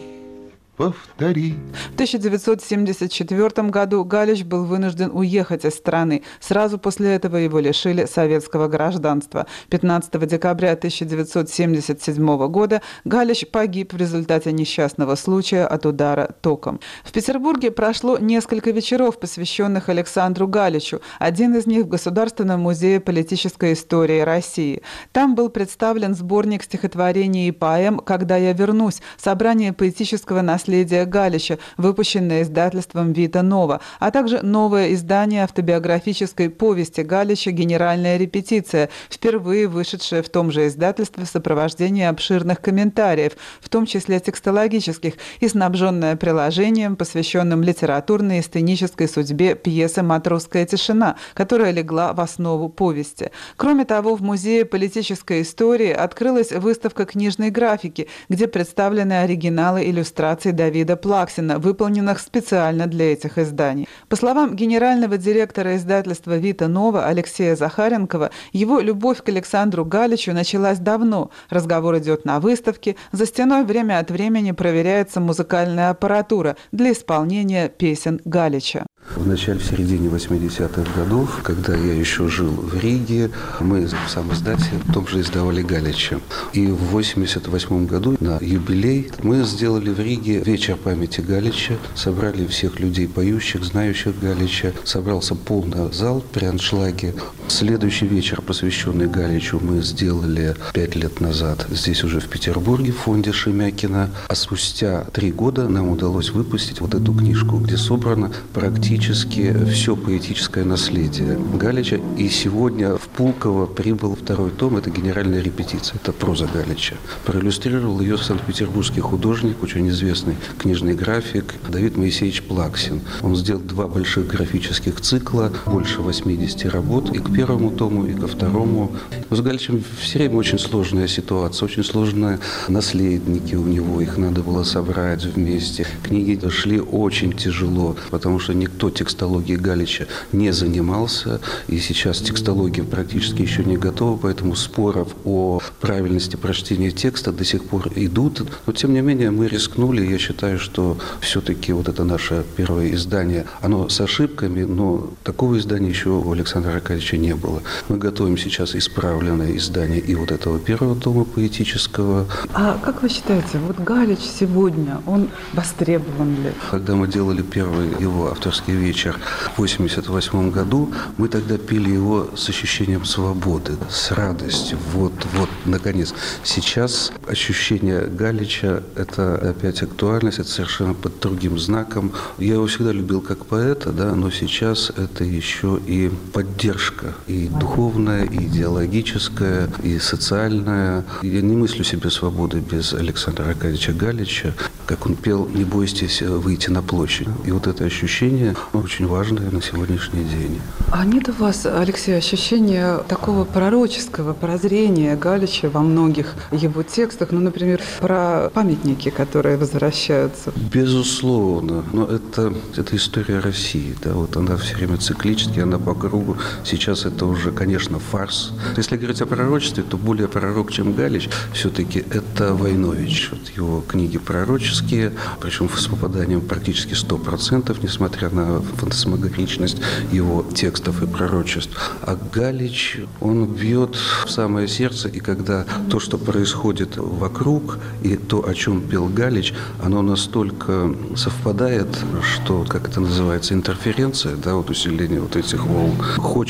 повтори. В тысяча девятьсот семьдесят четвёртом году Галич был вынужден уехать из страны. Сразу после этого его лишили советского гражданства. пятнадцатого декабря тысяча девятьсот семьдесят седьмого года Галич погиб в результате несчастного случая от удара током. В Петербурге прошло несколько вечеров, посвященных Александру Галичу. Один из них в Государственном музее политической истории России. Там был представлен сборник стихотворений и поэм «Когда я вернусь», собрание поэтического наследия наследие Галича, выпущенное издательством «Вита Нова», а также новое издание автобиографической повести Галича «Генеральная репетиция», впервые вышедшее в том же издательстве в сопровождении обширных комментариев, в том числе текстологических, и снабженное приложением, посвященным литературной и сценической судьбе пьесы «Матросская тишина», которая легла в основу повести. Кроме того, в Музее политической истории открылась выставка книжной графики, где представлены оригиналы иллюстраций Давида Плаксина, выполненных специально для этих изданий. По словам генерального директора издательства «Вита Нова» Алексея Захаренкова, его любовь к Александру Галичу началась давно. Разговор идет на выставке, за стеной время от времени проверяется музыкальная аппаратура для исполнения песен Галича. В начале, в середине восьмидесятых годов, когда я еще жил в Риге, мы в самоиздате в том же издавали Галича. И в восемьдесят восьмом году на юбилей мы сделали в Риге вечер памяти Галича, собрали всех людей, поющих, знающих Галича, собрался полный зал при аншлаге. Следующий вечер, посвященный Галичу, мы сделали пять лет назад здесь уже в Петербурге в фонде Шемякина. А спустя три года нам удалось выпустить вот эту книжку, где собрано практически все поэтическое наследие Галича. И сегодня в Пулково прибыл второй том, это «Генеральная репетиция», это проза Галича. Проиллюстрировал ее санкт-петербургский художник, очень известный книжный график Давид Моисеевич Плаксин. Он сделал два больших графических цикла, больше восьмидесяти работ, и к первому тому, и ко второму. Но с Галичем все время очень сложная ситуация, очень сложные наследники у него, их надо было собрать вместе. Книги шли очень тяжело, потому что никто текстологией Галича не занимался, и сейчас текстология практически еще не готова, поэтому споров о правильности прочтения текста до сих пор идут. Но, тем не менее, мы рискнули, я считаю, что все-таки вот это наше первое издание, оно с ошибками, но такого издания еще у Александра Аркадьевича не было. Мы готовим сейчас исправленное издание и вот этого первого тома поэтического. А как вы считаете, вот Галич сегодня, он востребован ли? Когда мы делали первый его авторский вечер в восемьдесят восьмом году, мы тогда пели его с ощущением свободы, с радостью. Вот, вот, наконец. Сейчас ощущение Галича – это опять актуальность, это совершенно под другим знаком. Я его всегда любил как поэта, да, но сейчас это еще и поддержка, и духовная, и идеологическая, и социальная. Я не мыслю себе свободы без Александра Аркадьевича Галича, как он пел «Не бойтесь выйти на площадь». И вот это ощущение очень важное на сегодняшний день. А нет у вас, Алексей, ощущения такого пророческого прозрения Галича во многих его текстах, ну, например, про памятники, которые возвращаются? Безусловно. Но это, это история России. Да? Вот она все время циклически, она по кругу. Сейчас это уже, конечно, фарс. Если говорить о пророчестве, то более пророк, чем Галич, все-таки это Войнович. Вот его книги пророческие, причем с попаданием практически сто процентов, несмотря на фантасмагоричность его текстов и пророчеств. А Галич, он бьет в самое сердце, и когда то, что происходит вокруг, и то, о чем пел Галич, оно настолько совпадает, что, как это называется, интерференция, да, вот усиление вот этих волн. Хочется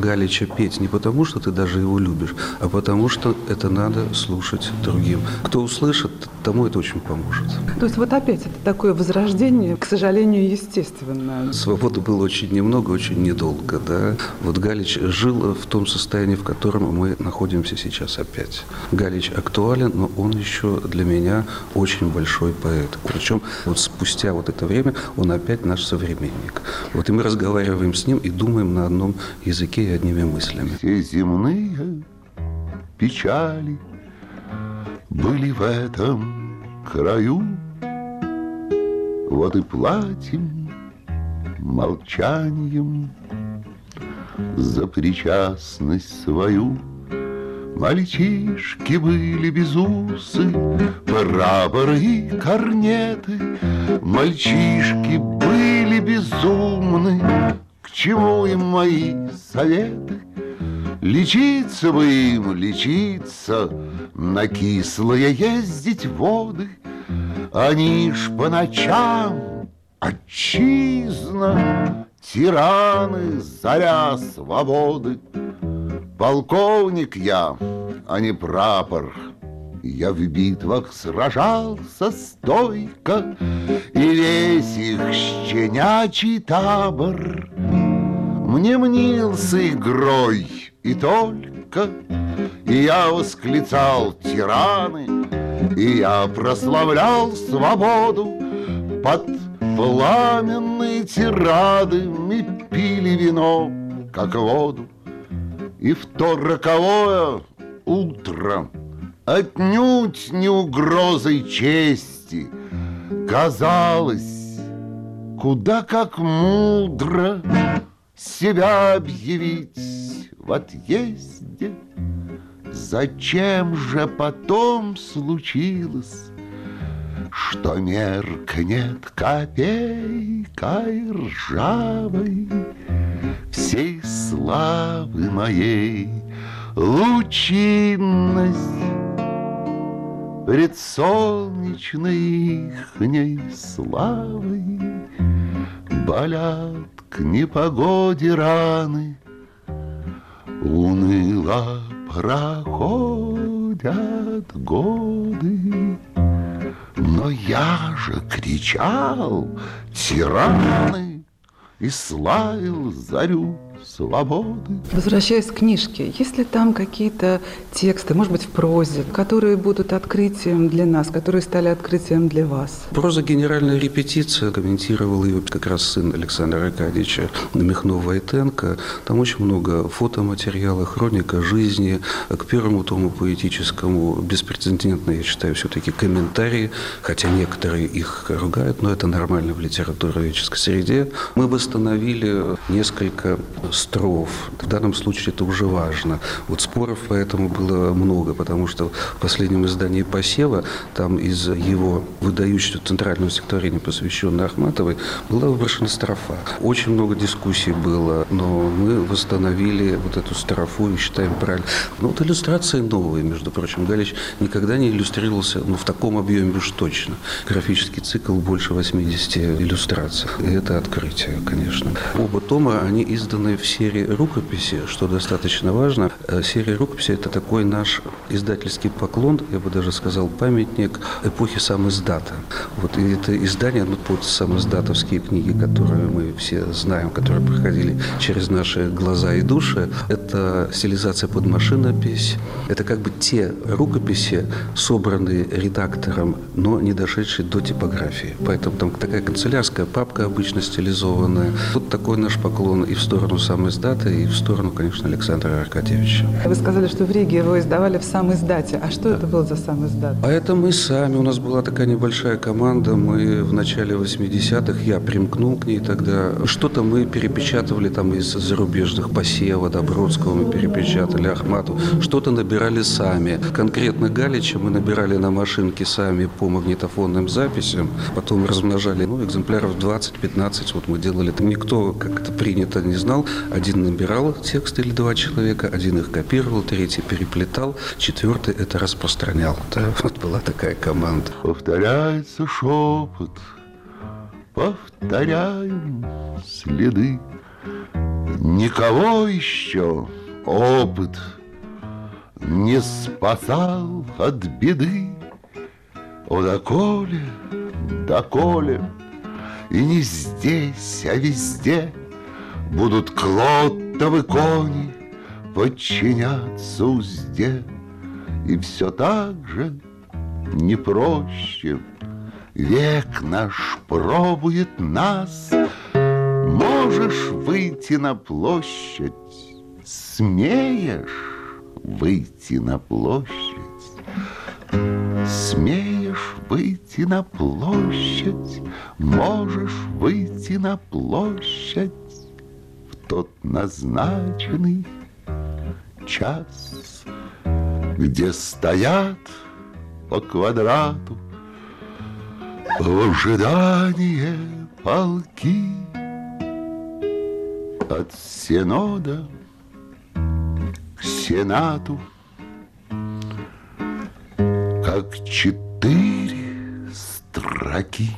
Галича петь не потому, что ты даже его любишь, а потому, что это надо слушать другим. Кто услышит, тому это очень поможет. То есть вот опять это такое возрождение, к сожалению, естественное. Свободы было очень немного, очень недолго, да. Вот Галич жил в том состоянии, в котором мы находимся сейчас опять. Галич актуален, но он еще для меня очень большой поэт. Причем вот спустя вот это время он опять наш современник. Вот и мы разговариваем с ним и думаем на одном языке и одними мыслями. Все земные печали были в этом краю, вот и платим молчанием за причастность свою. Мальчишки были безусы, прапоры и корнеты. Мальчишки были безумны, к чему им мои советы? Лечиться бы им, лечиться, на кислое ездить воды. Они ж по ночам, отчизна, тираны, заря свободы. Полковник я, а не прапор. Я в битвах сражался стойко, и весь их щенячий табор мне мнился игрой и только. И я восклицал тираны, и я прославлял свободу. Под пламенные тирады мы пили вино, как воду. И в то роковое утро, отнюдь не угрозой чести, казалось, куда как мудро себя объявить в отъезде. Зачем же потом случилось, что меркнет копейкой ржавой всей славы моей лучинность пред солнечной ихней славой? Болят к непогоде раны, уныло проходят годы. Но я же кричал тираны и славил зарю свободы. Возвращаясь к книжке, есть ли там какие-то тексты, может быть, в прозе, которые будут открытием для нас, которые стали открытием для вас? Проза «Генеральная репетиция», комментировал ее как раз сын Александра Аркадьевича Михно-Войтенко. Там очень много фотоматериала, хроника жизни. К первому тому поэтическому беспрецедентно, я считаю, все-таки комментарии, хотя некоторые их ругают, но это нормально в литературоведческой среде. Мы восстановили несколько строф. В данном случае это уже важно. Вот споров поэтому было много, потому что в последнем издании «Посева» там из его выдающегося центрального стихотворения, посвященного Ахматовой, была выброшена строфа. Очень много дискуссий было, но мы восстановили вот эту строфу и считаем правильно. Но вот иллюстрации новые, между прочим. Галич никогда не иллюстрировался, ну, в таком объеме уж точно. Графический цикл больше восьмидесяти иллюстраций. И это открытие, конечно. Оба тома, они изданы в серии рукописи, что достаточно важно. Серия рукописи – это такой наш издательский поклон, я бы даже сказал, памятник эпохи самиздата. Вот и это издание, ну, под самиздатовские книги, которые мы все знаем, которые проходили через наши глаза и души, это стилизация под машинопись, это как бы те рукописи, собранные редактором, но не дошедшие до типографии. Поэтому там такая канцелярская папка обычно стилизованная. Вот такой наш поклон и в сторону самиздата, и в сторону, конечно, Александра Аркадьевича. Вы сказали, что в Риге его издавали в самиздате. А что да. это был за самиздат? А это мы сами. У нас была такая небольшая команда. Мы в начале восьмидесятых, я примкнул к ней тогда. Что-то мы перепечатывали там из зарубежных, Посева, Добродского мы перепечатали, Ахмату. Что-то набирали сами. Конкретно Галича мы набирали на машинке сами по магнитофонным записям. Потом размножали, ну, экземпляров двадцать-пятнадцать. Вот мы делали. Там никто, как это принято, не знал. Один набирал текст или два человека, один их копировал, третий переплетал, четвертый это распространял. Да, вот была такая команда. Повторяется шепот, повторяем следы. Никого еще опыт не спасал от беды. О, доколе, доколе, и не здесь, а везде будут клоттовы кони подчиняться узде. И все так же не проще век наш пробует нас. Можешь выйти на площадь, смеешь выйти на площадь, смеешь выйти на площадь, можешь выйти на площадь в тот назначенный час, где стоят по квадрату в ожидании полки от Синода к Сенату, как четыре строки.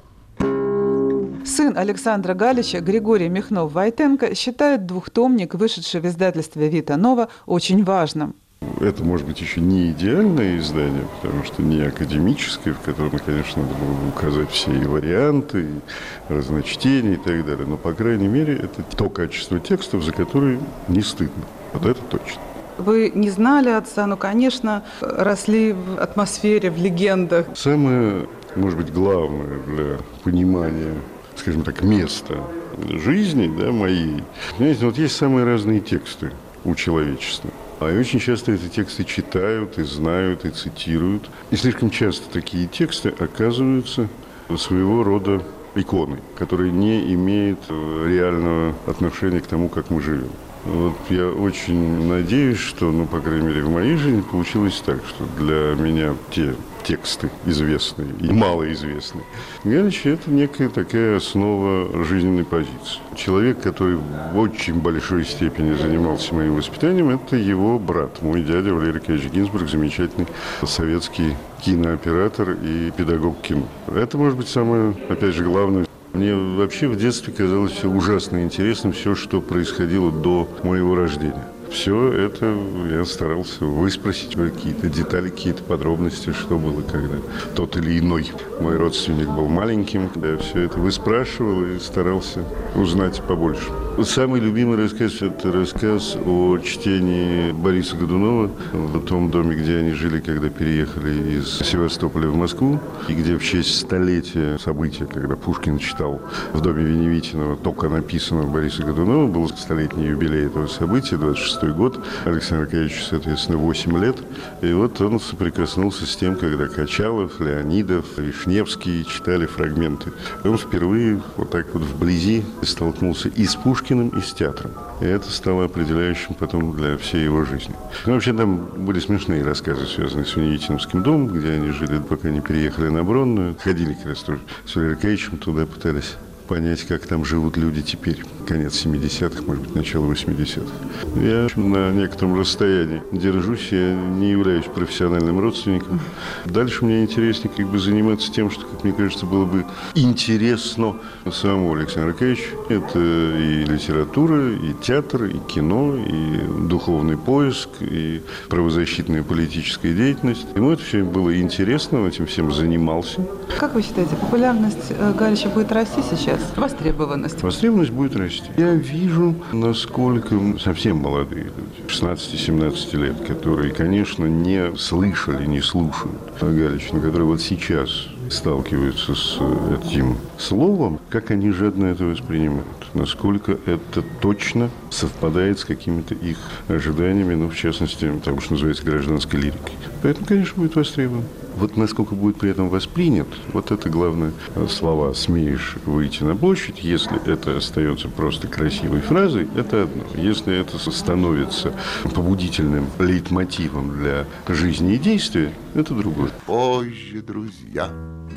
Сын Александра Галича, Григорий Михнов-Войтенко, считает двухтомник, вышедший в издательстве «Вита Нова», очень важным. Это, может быть, еще не идеальное издание, потому что не академическое, в котором, конечно, надо было бы указать все и варианты, и разночтения и так далее. Но, по крайней мере, это то качество текстов, за которое не стыдно. Вот это точно. Вы не знали отца, но, конечно, росли в атмосфере, в легендах. Самое, может быть, главное для понимания, скажем так, места жизни, да, моей. Понимаете, вот есть самые разные тексты у человечества. А и очень часто эти тексты читают и знают, и цитируют. И слишком часто такие тексты оказываются своего рода иконой, которая не имеет реального отношения к тому, как мы живем. Вот я очень надеюсь, что, ну, по крайней мере, в моей жизни получилось так, что для меня те тексты известные и малоизвестные Галич – это некая такая основа жизненной позиции. Человек, который в очень большой степени занимался моим воспитанием, это его брат, мой дядя Валерий Аркадьевич Гинзбург, замечательный советский кинооператор и педагог кино. Это, может быть, самое, опять же, главное. Мне вообще в детстве казалось все ужасно интересным, все, что происходило до моего рождения. Все это я старался выспросить, какие-то детали, какие-то подробности, что было, когда тот или иной мой родственник был маленьким. Я все это выспрашивал и старался узнать побольше. Самый любимый рассказ – это рассказ о чтении Бориса Годунова в том доме, где они жили, когда переехали из Севастополя в Москву, и где в честь столетия события, когда Пушкин читал в доме Веневитиного только написанного Бориса Годунова, был столетний юбилей этого события, двадцать шестой год, Александру Аркадьевичу, соответственно, восемь лет. И вот он соприкоснулся с тем, когда Качалов, Леонидов, Вишневский читали фрагменты. Он впервые вот так вот вблизи столкнулся и с Пушкиным, и с театром. И это стало определяющим потом для всей его жизни. Ну, вообще, там были смешные рассказы, связанные с Веневитиновским домом, где они жили, пока не переехали на Бронную. Ходили как раз тоже с Валерием Аркадьевичем туда, пытались понять, как там живут люди теперь. Конец семидесятых, может быть, начало восьмидесятых. Я на некотором расстоянии держусь, я не являюсь профессиональным родственником. Дальше мне интереснее как бы заниматься тем, что, как мне кажется, было бы интересно самому Александру Аркадьевичу. Это и литература, и театр, и кино, и духовный поиск, и правозащитная политическая деятельность. Ему это все было интересно, он этим всем занимался. Как вы считаете, популярность Галича будет расти сейчас? Востребованность? Востребованность будет расти. Я вижу, насколько совсем молодые люди, шестнадцати-семнадцати лет, которые, конечно, не слышали, не слушают Галича, но которые вот сейчас сталкиваются с этим словом, как они жадно это воспринимают, насколько это точно совпадает с какими-то их ожиданиями, ну, в частности, того, что называется гражданской лирикой. Поэтому, конечно, будет востребован. Вот насколько будет при этом воспринят, вот это главное слова «смеешь выйти на площадь», если это остается просто красивой фразой, это одно. Если это становится побудительным лейтмотивом для жизни и действия, это другое. Позже, друзья,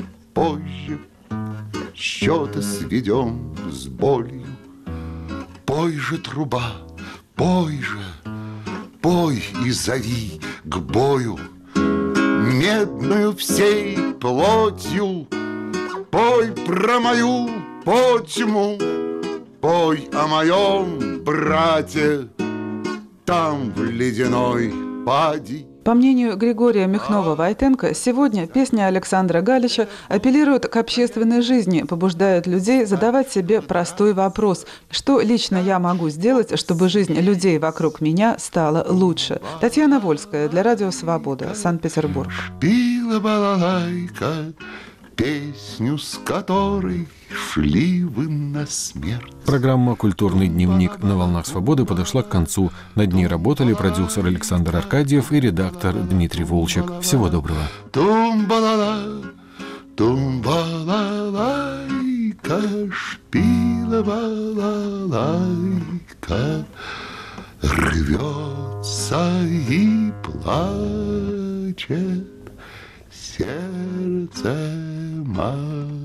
позже счеты сведем с болью. Пой же, труба, пой же, пой и зови к бою. Медную всей плотью пой про мою потьму, пой о моем братья, там в ледяной пади. По мнению Григория Михнова-Войтенко, сегодня песня Александра Галича апеллирует к общественной жизни, побуждает людей задавать себе простой вопрос: что лично я могу сделать, чтобы жизнь людей вокруг меня стала лучше? Татьяна Вольская для Радио Свобода, Санкт-Петербург. Пила балалайка, песню с которой шли вы на смерть. Программа «Культурный дневник» на «Волнах Свободы» подошла к концу. Над ней работали продюсер Александр Аркадьев и редактор Дмитрий Волчек. Всего доброго. Тум-балала, тум-балалайка, шпила балалайка, рвется и плачет сердце мое.